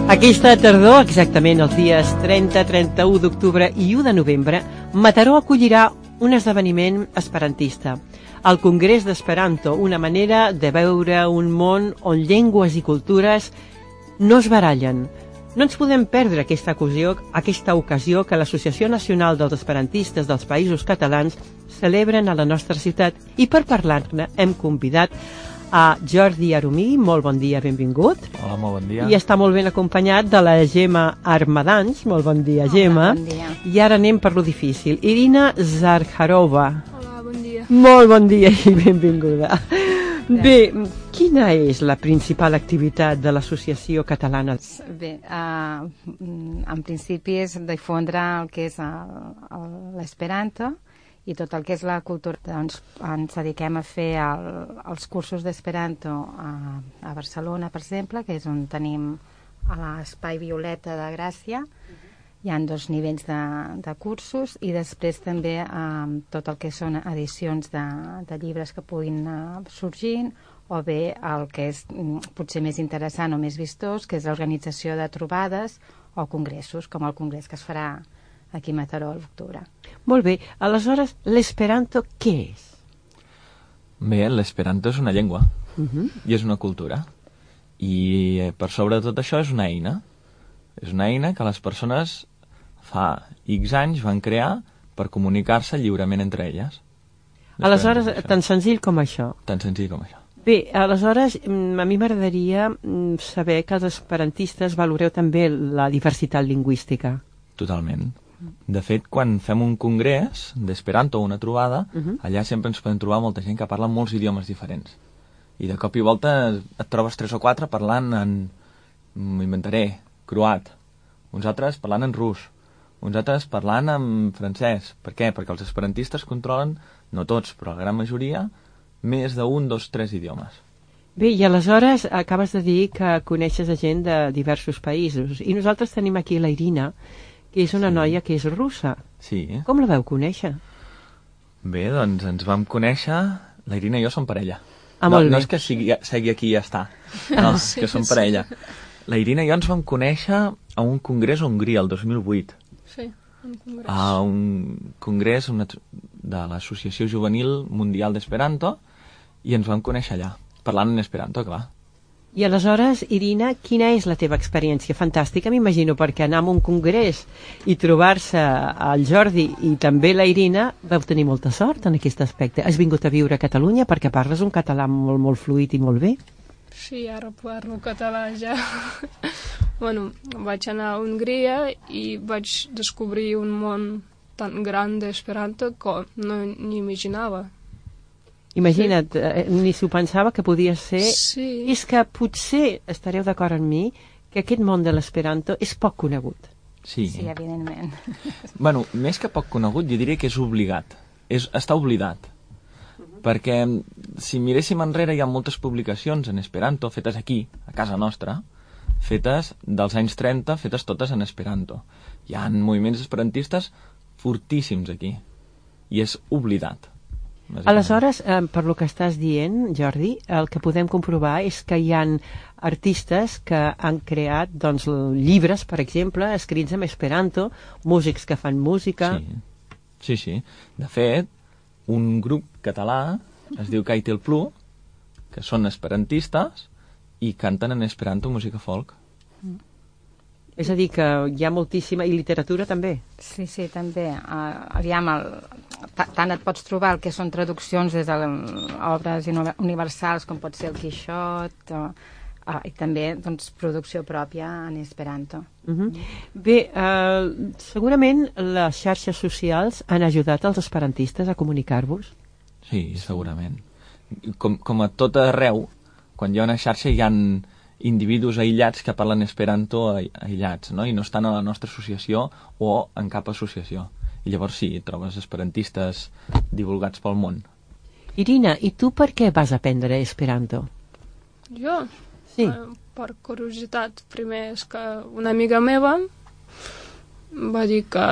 Aquesta tardor, exactament els dies 30, 31 d'octubre i 1 de novembre, Mataró acollirà un esdeveniment esperantista. El Congrés d'Esperanto, una manera de veure un món on llengües i cultures no es barallen. No ens podem perdre aquesta ocasió que l'Associació Nacional dels Esperantistes dels Països Catalans celebren a la nostra ciutat, i per parlar-ne hem convidat a Jordi Arumí. Molt bon dia, benvingut. Hola, molt bon dia. I està molt ben acompanyat de la Gemma Armadans. Molt bon dia, Gemma. Bon dia. I ara anem per lo difícil. Irina Zakharova. Hola, bon dia. Molt bon dia i benvinguda. Bé, quina és la principal activitat de l'Associació Catalana? Bé, en principi és difondre el que és l'esperanto i tot el que és la cultura. Doncs ens dediquem a fer els cursos d'esperanto a Barcelona, per exemple, que és on tenim a l'Espai Violeta de Gràcia. Hi ha 2 nivells de cursos, i després també tot el que són edicions de llibres que puguin anar sorgint, o bé el que és potser més interessant o més vistós, que és l'organització de trobades o congressos, com el congrés que es farà aquí a Mataró a l'octubre. Molt bé, aleshores, l'esperanto què és? Bé, l'esperanto és una llengua i és una cultura. I per sobre de tot això és una eina. És una eina que les persones fa X anys van crear per comunicar-se lliurement entre elles. Aleshores, tan senzill com això. Tan senzill com això. Bé, aleshores, a mi m'agradaria saber que els esperantistes valoreu també la diversitat lingüística. Totalment. De fet, quan fem un congrés d'esperanto o una trobada, allà sempre ens podem trobar molta gent que parla molts idiomes diferents. I de cop i volta et trobes 3 o 4 parlant m'ho inventaré, croat. Uns altres parlant en rus. Uns altres parlant en francès. Per què? Perquè els esperantistes controlen, no tots, però la gran majoria, més d'1, 2, 3 idiomes. Bé, i aleshores acabes de dir que coneixes a gent de diversos països. I nosaltres tenim aquí la Irina, que és una noia que és russa. Sí. Com la veu conèixer? Bé, doncs ens vam conèixer... La Irina i jo som parella. Molt bé. No és que segui aquí i ja està. No, és que som parella. La Irina i jo ens vam conèixer a un congrés a Hongria, el 2008. Sí, un congrés. A un congrés de l'Associació Juvenil Mundial d'Esperanto, i ens vam conèixer allà, parlant en esperanto, clar. I aleshores, Irina, quina és la teva experiència? Fantàstica, m'imagino, perquè anar a un congrés i trobar-se al Jordi i també la Irina, vau tenir molta sort en aquest aspecte. Has vingut a viure a Catalunya perquè parles un català molt, molt fluid i molt bé. Sí, ara parlo català ja. Bueno, vaig anar a Hongria i vaig descobrir un món tan gran d'esperanto que no ni imaginava. Imagina't, ni s'ho pensava que podia ser... Sí. És que potser estareu d'acord amb mi que aquest món de l'esperanto és poc conegut. Sí, evidentment. Bueno, més que poc conegut, jo diria que és obligat. Està oblidat. Perquè si miréssim enrere hi ha moltes publicacions en esperanto fetes aquí, a casa nostra, fetes dels anys 30, fetes totes en esperanto. Hi ha moviments esperantistes fortíssims aquí. I és oblidat. Aleshores, per lo que estàs dient, Jordi, el que podem comprovar és que hi ha artistes que han creat doncs, llibres, per exemple, escrits en esperanto, músics que fan música... Sí. De fet, un grup català es diu Kaitel Plu, que són esperantistes i canten en esperanto música folk. És a dir, que hi ha moltíssima... I literatura també? Sí, també. Aviam, tant et pots trobar el que són traduccions des d'obres universals, com pot ser el Quixot, i també doncs, producció pròpia en esperanto. Bé, segurament les xarxes socials han ajudat els esperantistes a comunicar-vos? Sí, segurament. Com a tot arreu, quan hi ha una xarxa hi ha individus aïllats que parlen esperanto aïllats, no? I no estan a la nostra associació o en cap associació. I llavors sí, trobes esperantistes divulgats pel món. Irina, i tu per què vas aprendre esperanto? Jo? Sí. Per curiositat. Primer és que una amiga meva va dir que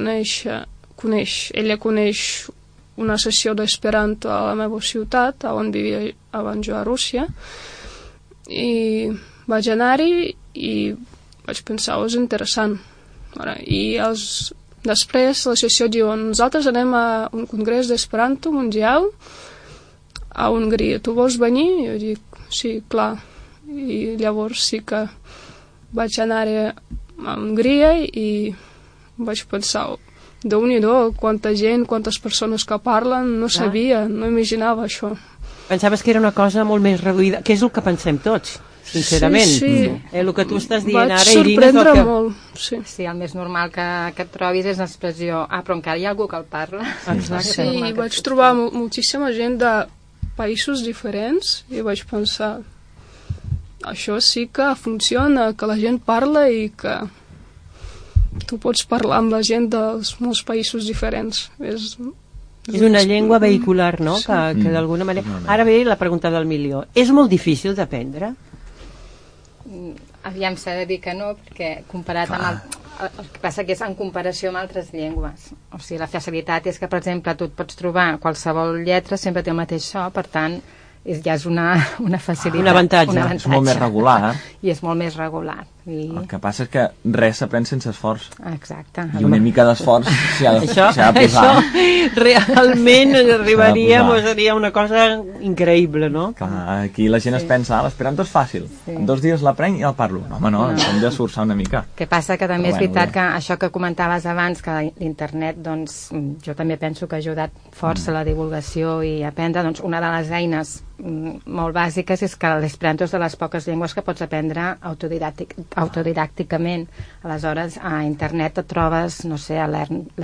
ella coneix una sessió d'esperanto a la meva ciutat, on vivia abans jo a Rússia, i vaig anar-hi i vaig pensar, és interessant. I després l'associació diu, nosaltres anem a un congrés d'Esperanto mundial a Hongria, tu vols venir? I jo dic, sí, clar. I llavors sí que vaig anar a Hongria i vaig pensar, Déu-n'hi-do, quanta gent, quantes persones que parlen, no sabia, no imaginava això. Pensaves que era una cosa molt més reduïda, que és el que pensem tots, sincerament. Sí. El que tu estàs dient ara, Irina, és el que... molt, sí. Sí, el més normal que et trobis és l'expressió, però encara hi ha algú que el parla. Exacte. Sí, vaig trobar moltíssima gent de països diferents i vaig pensar, això sí que funciona, que la gent parla i que tu pots parlar amb la gent dels molts països diferents. És una llengua vehicular, no? Sí. Que d'alguna manera... Ara ve la pregunta del milió. És molt difícil d'aprendre? Aviam, s'ha de dir que no, perquè comparat amb el que passa que és en comparació amb altres llengües. O sigui, la facilitat és que, per exemple, tu et pots trobar qualsevol lletra, sempre té el mateix so, per tant, ja és una facilitat. Un avantatge. És molt més regular. I és molt més regular. El que passa és que res s'aprèn sense esforç. Exacte. I una mica d'esforç s'hi ha de posar. Això realment arribaríem, seria una cosa increïble, no? Clar, aquí la gent es pensa, l'esperanto és fàcil. En 2 dies l'aprenc i el parlo. No, home, no, hem d'esforçar una mica. Que passa que també és veritat que això que comentaves abans, que l'internet, doncs, jo també penso que ha ajudat força a la divulgació i a aprendre, doncs, una de les eines molt bàsiques és que l'esperanto és de les poques llengües que pots aprendre autodidàcticament. Aleshores, a internet et trobes, no sé, a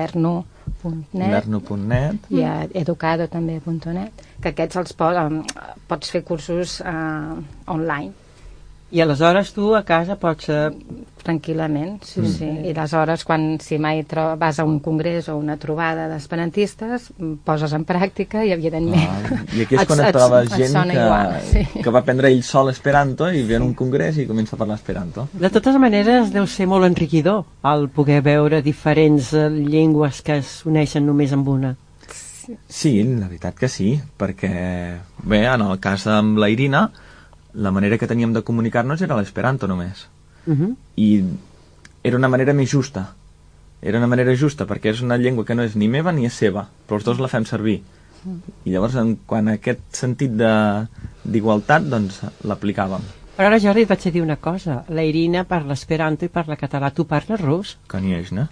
lernu.net i a educado.net, que aquests pots fer cursos online. I aleshores tu a casa pots... Tranquil·lament, sí. I aleshores, si mai vas a un congrés o una trobada d'esperantistes, poses en pràctica i, evidentment, i aquí és quan et trobes gent que va aprendre ell sol esperanto i ve en un congrés i comença a parlar esperanto. De totes maneres, deu ser molt enriquidor el poder veure diferents llengües que es uneixen només amb una. Sí, la veritat que sí, perquè, bé, en el cas amb la Irina, la manera que teníem de comunicar-nos era l'esperanto només. I era una manera més justa. Era una manera justa perquè és una llengua que no és ni meva ni és seva, però els dos la fem servir. I llavors, quan aquest sentit d'igualtat, doncs l'aplicàvem. Però ara, Jordi, et vaig dir una cosa. La Irina parla esperanto i parla català. Tu parles rus? Конечно.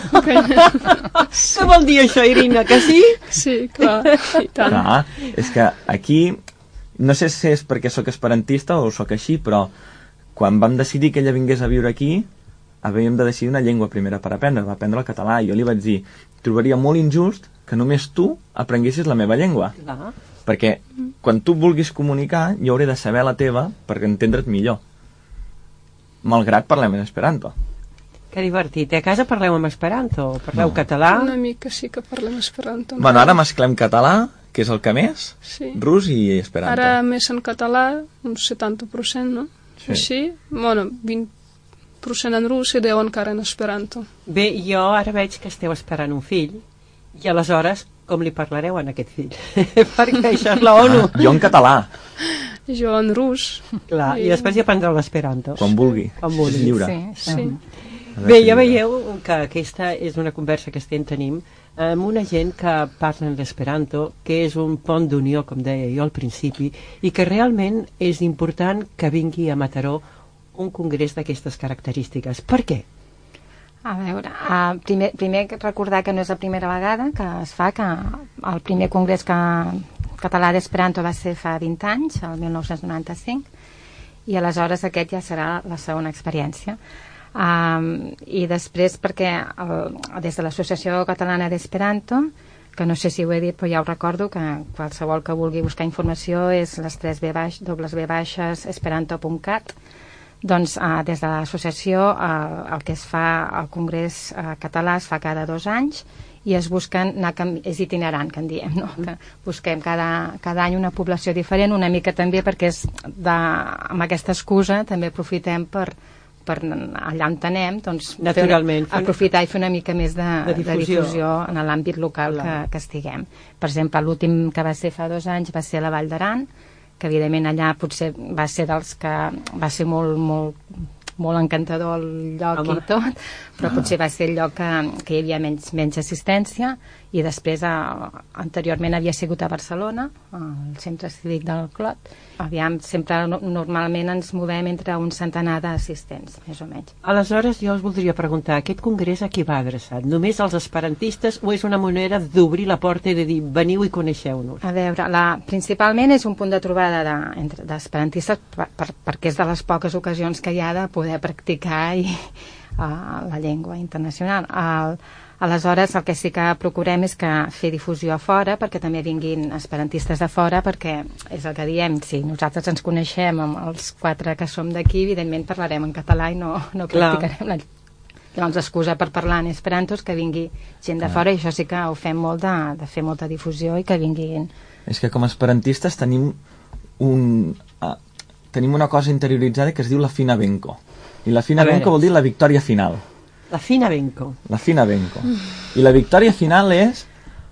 Què vol dir això, Irina, que sí? Sí, clar, i tant. Clar, és que aquí... No sé si és perquè sóc esperantista o sóc així, però quan vam decidir que ella vingués a viure aquí, havíem de decidir una llengua primera per aprendre. Va aprendre el català i jo li vaig dir, trobaria molt injust que només tu aprenguessis la meva llengua. Clar. Perquè quan tu vulguis comunicar, jo hauré de saber la teva per entendre't millor. Malgrat parlem en esperanto. Que divertit. A casa parleu en esperanto? Parleu català? Una mica sí que parlem esperanto. Bueno, ara mesclem català, que és el que més, rus i esperanto. Ara més en català, un 70%, no? Sí. Així, bueno, 20% en rus i 10 encara en esperanto. Bé, jo ara veig que esteu esperant un fill, i aleshores com li parlareu a aquest fill? Perquè això és la ONU. Jo en català. Jo en rus. Clar, i després hi aprendreu l'esperanto. Quan vulgui. És lliure. Sí. Bé, ja veieu que aquesta és una conversa que estem tenint amb una gent que parla en l'esperanto, que és un pont d'unió, com deia jo al principi, i que realment és important que vingui a Mataró un congrés d'aquestes característiques. Per què? A veure, primer recordar que no és la primera vegada que es fa, que el primer congrés català d'esperanto va ser fa 20 anys, el 1995, i aleshores aquest ja serà la segona experiència. I després perquè des de l'Associació Catalana d'Esperanto, que no sé si ho he dit però ja ho recordo, que qualsevol que vulgui buscar informació és les 3 esperanto.cat, doncs des de l'associació el que es fa al Congrés català es fa cada 2 anys i es busquen, és itinerant que en diem, no? Que busquem cada any una població diferent, una mica també perquè amb aquesta excusa també aprofitem per allà on anem, doncs, aprofitar i fer una mica més de difusió en l'àmbit local que estiguem. Per exemple, l'últim que va ser fa 2 anys va ser a la Vall d'Aran, que evidentment allà potser va ser dels que va ser molt, molt, molt encantador el lloc i tot, però potser va ser el lloc que hi havia menys assistència, i després anteriorment havia sigut a Barcelona, al centre cívic del Clot. Aviam, sempre normalment ens movem entre un centenar d'assistents, més o menys. Aleshores, jo us voldria preguntar, aquest congrés a qui va adreçat? Només als esperantistes o és una manera d'obrir la porta i de dir, veniu i coneixeu-nos? A veure, principalment és un punt de trobada d'esperantistes perquè és de les poques ocasions que hi ha de poder practicar la llengua internacional. Aleshores, el que sí que procurem és que fer difusió a fora, perquè també vinguin esperantistes de fora, perquè és el que diem, si nosaltres ens coneixem amb els 4 que som d'aquí, evidentment parlarem en català i no practicarem la llengua. Llavors, l'excusa per parlar en esperanto és que vingui gent de fora, i això sí que ho fem molt de fer molta difusió i que vinguin. És que com a esperantistes tenim una cosa interioritzada que es diu la fina venco. I la fina venco vol dir la victòria final. La fina venco. La fina venco. I la victòria final és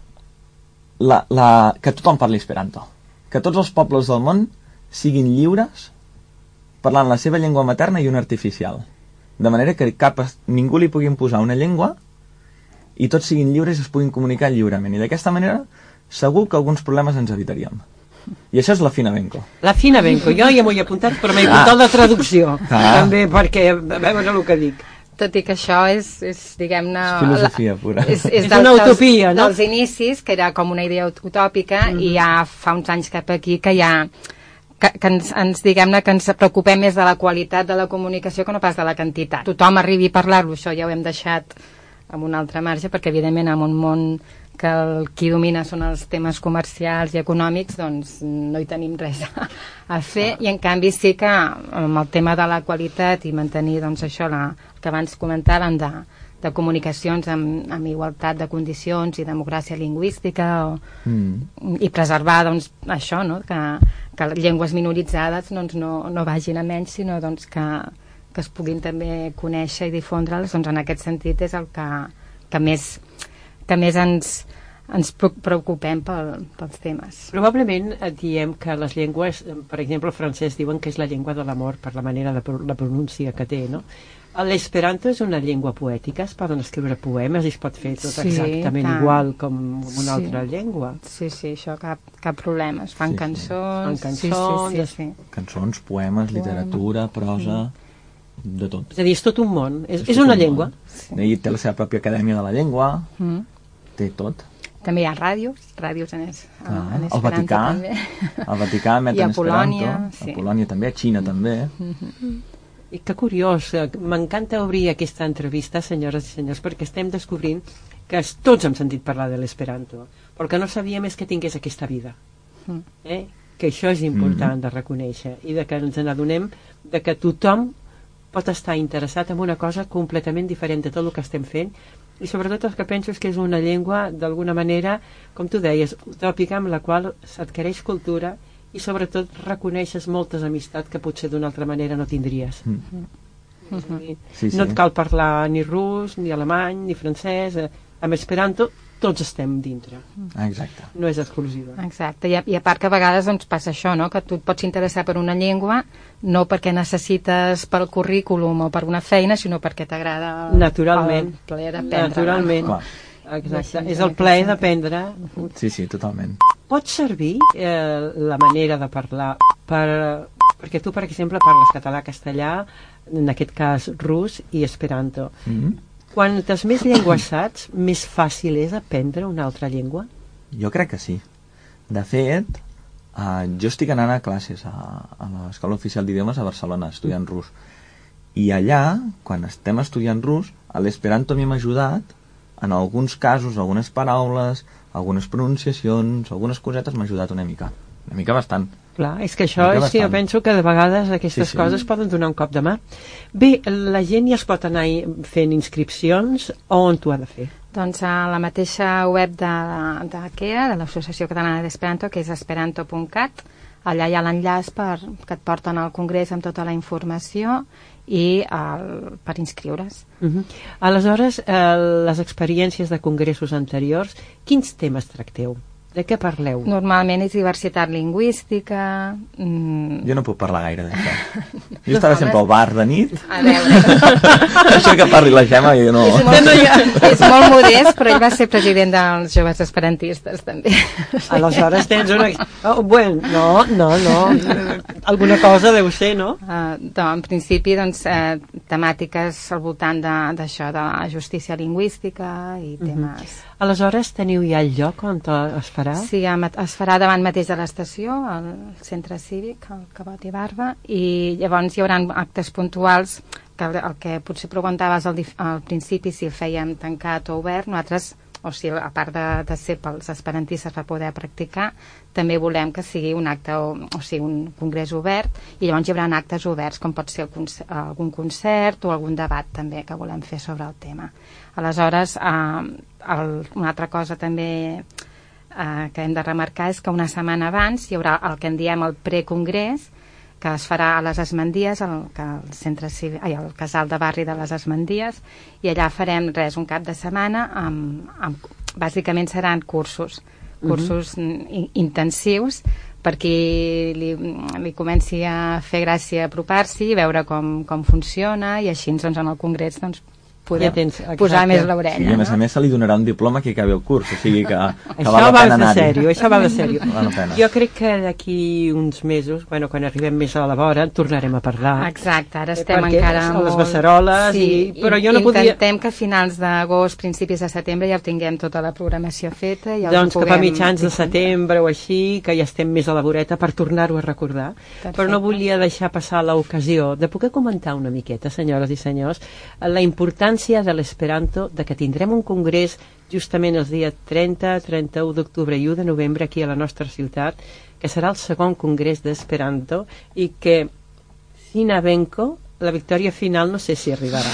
que tothom parli esperanto. Que tots els pobles del món siguin lliures parlant la seva llengua materna i una artificial. De manera que ningú li pugui imposar una llengua i tots siguin lliures i es puguin comunicar lliurement. I d'aquesta manera segur que alguns problemes ens evitaríem. I això és la fina venco. La fina venco. Jo ja m'ho he apuntat, però m'he apuntat la traducció. També perquè a veure el que dic. Tot i que això és diguem-ne... És filosofia pura. És una utopia, no? Dels inicis, que era com una idea utòpica, i ja fa uns anys cap aquí que diguem-ne que ens preocupem més de la qualitat de la comunicació que no pas de la quantitat. Tothom arribi a parlar-lo, això ja ho hem deixat amb un altre marge, perquè evidentment en un món que qui domina són els temes comercials i econòmics, doncs no hi tenim res a fer, i en canvi sí que amb el tema de la qualitat i mantenir doncs això que abans comentàvem de comunicacions amb igualtat de condicions i democràcia lingüística i preservar doncs això, no? que llengües minoritzades doncs, no vagin a menys, sinó doncs, que es puguin també conèixer i difondre'ls, doncs en aquest sentit és el que més ens preocupem pels temes. Probablement diem que les llengües, per exemple el francès diuen que és la llengua de l'amor per la manera de la pronúncia que té, no? L'esperanto és una llengua poètica, es poden escriure poemes i es pot fer tot exactament igual com una altra llengua. Sí, això cap problema. Es fan cançons... Cançons, poemes, literatura, prosa... de tot. És a dir, és tot un món. És una llengua. I té la seva pròpia acadèmia de la llengua, té tot. També hi ha ràdios en esperanto. El Vaticà, també. El Vaticà emet en esperanto, a Polònia també, a Xina també. I que curiós, m'encanta obrir aquesta entrevista, senyores i senyors, perquè estem descobrint que tots hem sentit parlar de l'esperanto, però que no sabíem és que tingués aquesta vida. Que això és important de reconèixer i de que ens n'adonem de que tothom pot estar interessat en una cosa completament diferent de tot el que estem fent, i sobretot el que penso és que és una llengua d'alguna manera, com tu deies, utòpica, amb la qual s'adquireix cultura i sobretot reconeixes moltes amistats que potser d'una altra manera no tindries. No et cal parlar ni rus, ni alemany, ni francès, amb esperanto tots estem dintre. Exacte. No és exclusiva. Exacte, i a part que a vegades doncs, passa això, no? Que tu et pots interessar per una llengua no perquè necessites pel currículum o per una feina, sinó perquè t'agrada el plaer d'aprendre. Naturalment. Exacte. És el plaer d'aprendre. Sí, totalment. Pot servir la manera de parlar perquè tu, per exemple, parles català, castellà, en aquest cas rus i esperanto. Quantes més llengües saps, més fàcil és aprendre una altra llengua? Jo crec que sí. De fet, jo estic anant a classes a l'Escola Oficial d'Idiomes a Barcelona, estudiant rus. I allà, quan estem estudiant rus, l'esperanto a mi m'ha ajudat, en alguns casos, algunes paraules, algunes pronunciacions, algunes cosetes m'ha ajudat una mica bastant. Clar, és que això és que jo penso que de vegades aquestes coses poden donar un cop de mà. Bé, la gent ja es pot anar fent inscripcions, on t'ho ha de fer? Doncs a la mateixa web d'ACEA, de l'Associació Catalana d'Esperanto, que és esperanto.cat. Allà hi ha l'enllaç que et porten al congrés amb tota la informació i per inscriure's. Aleshores, les experiències de congressos anteriors, quins temes tracteu? De què parleu? Normalment és diversitat lingüística... Jo no puc parlar gaire d'això. Jo estava sempre al bar de nit. A veure... Això que parli la Gemma, jo no... És molt modest, però ell va ser president dels joves esperantistes, també. Aleshores tens una... Oh, bueno, no. Alguna cosa deu ser, no? En principi, doncs, temàtiques al voltant d'això, de la justícia lingüística i temes... Aleshores teniu ja el lloc on es farà? Sí, es farà davant mateix de l'estació, al centre cívic, al Cabot i Barba, i llavors hi haurà actes puntuals, que el que potser preguntaves al principi si el fèiem tancat o obert, nosaltres, o sigui, a part de ser pels esperantistes per poder practicar, també volem que sigui un acte, o sigui, un congrés obert, i llavors hi haurà actes oberts, com pot ser algun concert o algun debat també que volem fer sobre el tema. Aleshores, una altra cosa també que hem de remarcar és que una setmana abans hi haurà el que en diem el precongrés, que es farà a les Esmendies, al casal de barri de les Esmendies, i allà farem un cap de setmana, bàsicament seran cursos intensius, per qui li comenci a fer gràcia apropar-s'hi i veure com funciona, i així doncs, en el congrés poder posar més l'orella. I a més se li donarà un diploma que acabi el curs, o sigui que això val la pena anar-hi. Això va de sèrio. Jo crec que d'aquí uns mesos, quan arribem més a la vora, tornarem a parlar. Exacte, ara estem encara molt... les beceroles, però jo no podia... Intentem que a finals d'agost, principis de setembre, ja tinguem tota la programació feta. Doncs cap a mitjans de setembre o així, que ja estem més a la voreta per tornar-ho a recordar. Però no volia deixar passar l'ocasió de poder comentar una miqueta, senyores i senyors, la importància de l'esperanto, de que tindrem un congrés justament els dies 30, 31 d'octubre i 1 de novembre aquí a la nostra ciutat, que serà el segon congrés d'esperanto i que, sina venco, la victòria final no sé si arribarà.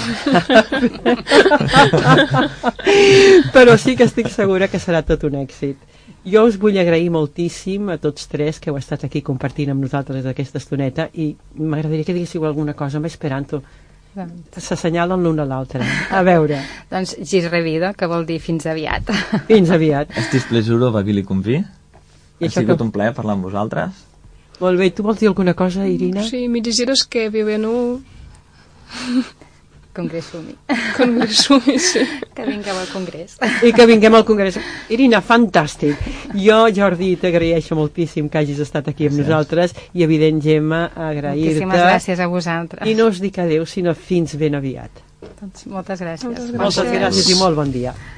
Però sí que estic segura que serà tot un èxit. Jo us vull agrair moltíssim a tots tres que heu estat aquí compartint amb nosaltres aquesta estoneta i m'agradaria que diguéssiu alguna cosa amb esperanto. S'assenyalen l'un a l'altre. A veure. Doncs gis revido, que vol dir fins aviat. Fins aviat. Estis plesuro, babili convi. Ha sigut un plaer parlar amb vosaltres. Molt bé, tu vols dir alguna cosa, Irina? Sí, mi desiderio es que vivenu... Congressumi. Congressumi, sí. Que vingueu al congrés. I que vinguem al congrés. Irina, fantàstic. Jo, Jordi, t'agraeixo moltíssim que hagis estat aquí amb nosaltres i, evident, Gemma, agrair-te. Moltíssimes gràcies a vosaltres. I no us dic adeu, sinó fins ben aviat. Doncs moltes gràcies. Moltes gràcies i molt bon dia.